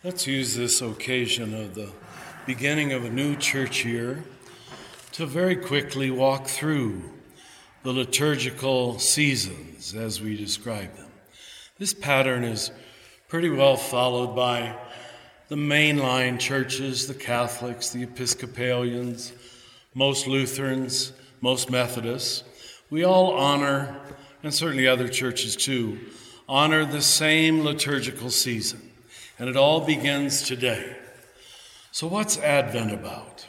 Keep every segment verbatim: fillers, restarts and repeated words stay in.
Let's use this occasion of the beginning of a new church year to very quickly walk through the liturgical seasons as we describe them. This pattern is pretty well followed by the mainline churches, the Catholics, the Episcopalians, most Lutherans, most Methodists. We all honor, and certainly other churches too, honor the same liturgical season. And it all begins today. So what's Advent about?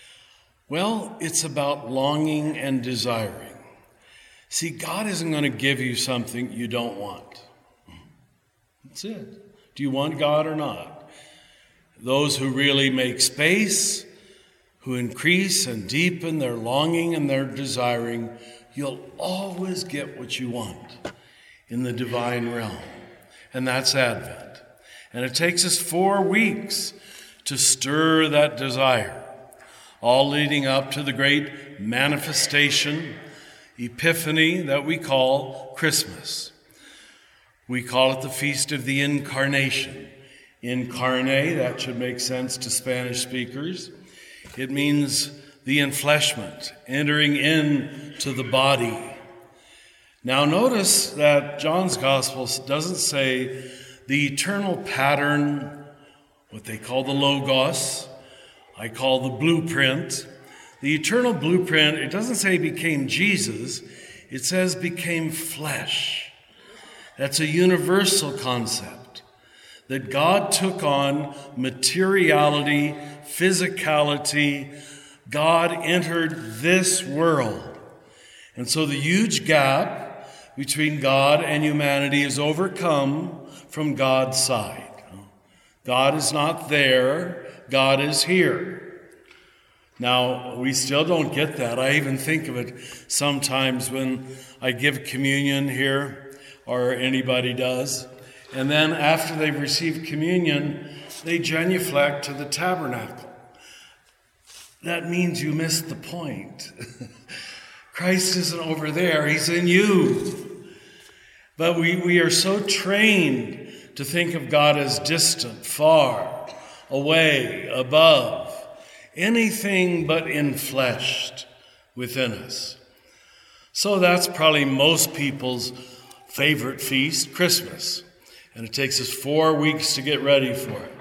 Well, it's about longing and desiring. See, God isn't going to give you something you don't want. That's it. Do you want God or not? Those who really make space, who increase and deepen their longing and their desiring, you'll always get what you want in the divine realm. And that's Advent. And it takes us four weeks to stir that desire, all leading up to the great manifestation, Epiphany, that we call Christmas. We call it the Feast of the Incarnation. Incarne, that should make sense to Spanish speakers. It means the enfleshment, entering into the body. Now notice that John's Gospel doesn't say the eternal pattern, what they call the Logos, I call the blueprint. The eternal blueprint, it doesn't say became Jesus, it says became flesh. That's a universal concept, that God took on materiality, physicality. God entered this world. And so the huge gap between God and humanity is overcome from God's side. God is not there, God is here. Now, we still don't get that. I even think of it sometimes when I give communion here, or anybody does, and then after they've received communion, they genuflect to the tabernacle. That means you missed the point. Christ isn't over there, he's in you. But we, we are so trained to think of God as distant, far, away, above, anything but enfleshed within us. So that's probably most people's favorite feast, Christmas. And it takes us four weeks to get ready for it.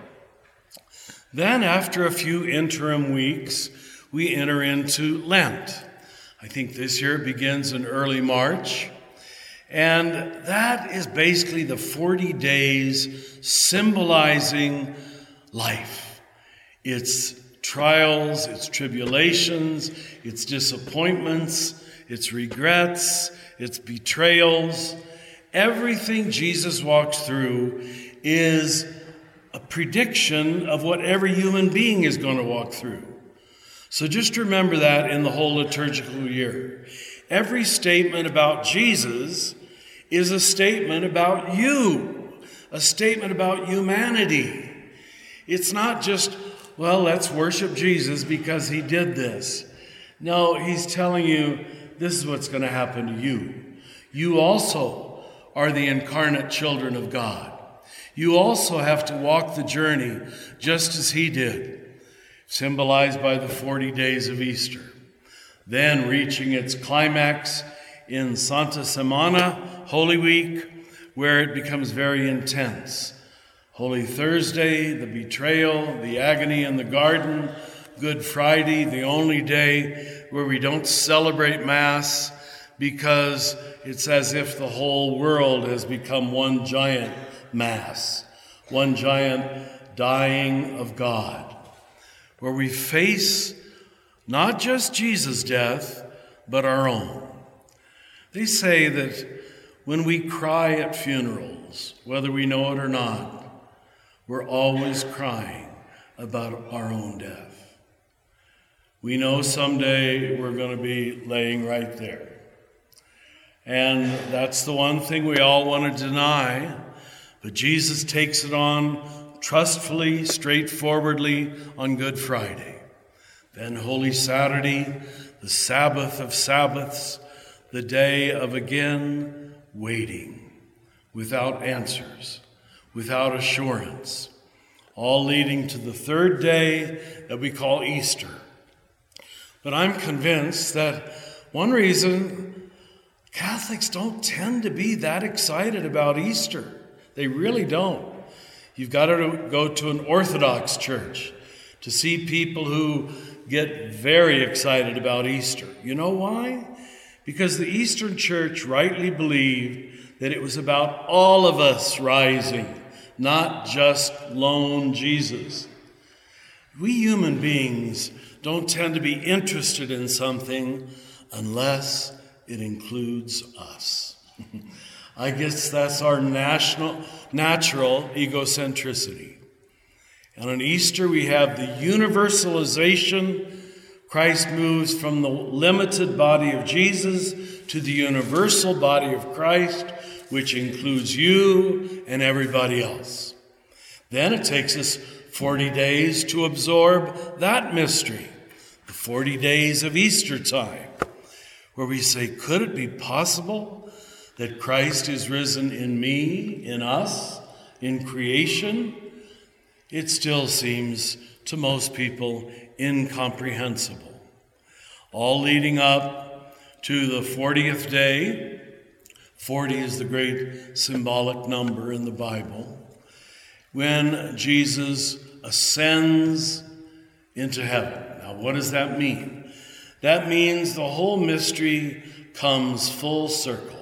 Then after a few interim weeks, we enter into Lent. I think this year it begins in early March. And that is basically the forty days symbolizing life. It's trials, it's tribulations, it's disappointments, it's regrets, it's betrayals. Everything Jesus walks through is a prediction of what every human being is going to walk through. So just remember that in the whole liturgical year. Every statement about Jesus is a statement about you, a statement about humanity. It's not just, well, let's worship Jesus because he did this. No, he's telling you this is what's going to happen to you. You also are the incarnate children of God. You also have to walk the journey just as he did, symbolized by the forty days of Easter. Then reaching its climax in Santa Semana, Holy Week, where it becomes very intense. Holy Thursday, the betrayal, the agony in the garden. Good Friday, the only day where we don't celebrate Mass because it's as if the whole world has become one giant Mass, one giant dying of God, where we face not just Jesus' death, but our own. They say that when we cry at funerals, whether we know it or not, we're always crying about our own death. We know someday we're going to be laying right there. And that's the one thing we all want to deny, but Jesus takes it on trustfully, straightforwardly on Good Friday. Then Holy Saturday, the Sabbath of Sabbaths, the day of again waiting, without answers, without assurance, all leading to the third day that we call Easter. But I'm convinced that one reason Catholics don't tend to be that excited about Easter. They really don't. You've got to go to an Orthodox church to see people who get very excited about Easter. You know why? Because the Eastern Church rightly believed that it was about all of us rising, not just lone Jesus. We human beings don't tend to be interested in something unless it includes us. I guess that's our national, natural egocentricity. And on Easter, we have the universalization. Christ moves from the limited body of Jesus to the universal body of Christ, which includes you and everybody else. Then it takes us forty days to absorb that mystery, the forty days of Easter time, where we say, could it be possible that Christ is risen in me, in us, in creation? It still seems to most people incomprehensible. All leading up to the fortieth day. forty is the great symbolic number in the Bible, when Jesus ascends into heaven. Now, what does that mean? That means the whole mystery comes full circle.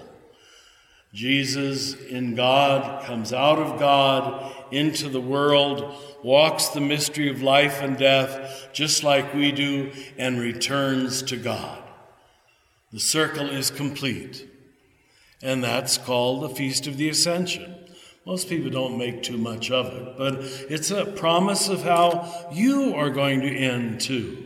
Jesus in God comes out of God into the world, walks the mystery of life and death just like we do, and returns to God. The circle is complete, and that's called the Feast of the Ascension. Most people don't make too much of it, but it's a promise of how you are going to end too.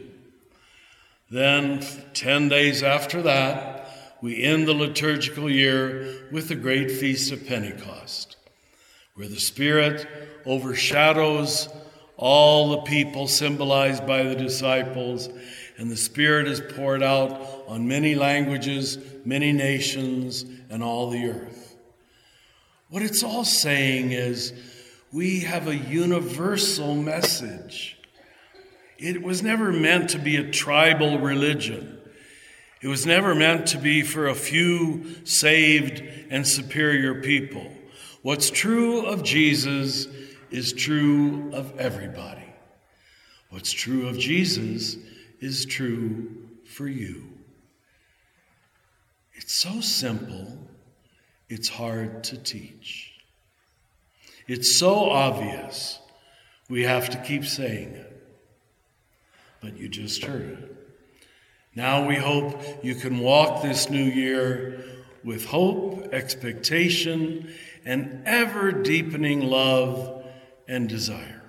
Then, ten days after that, we end the liturgical year with the great Feast of Pentecost, where the Spirit overshadows all the people symbolized by the disciples, and the Spirit is poured out on many languages, many nations, and all the earth. What it's all saying is we have a universal message. It was never meant to be a tribal religion. It was never meant to be for a few saved and superior people. What's true of Jesus is true of everybody. What's true of Jesus is true for you. It's so simple, it's hard to teach. It's so obvious, we have to keep saying it. But you just heard it. Now we hope you can walk this new year with hope, expectation, and ever-deepening love and desire.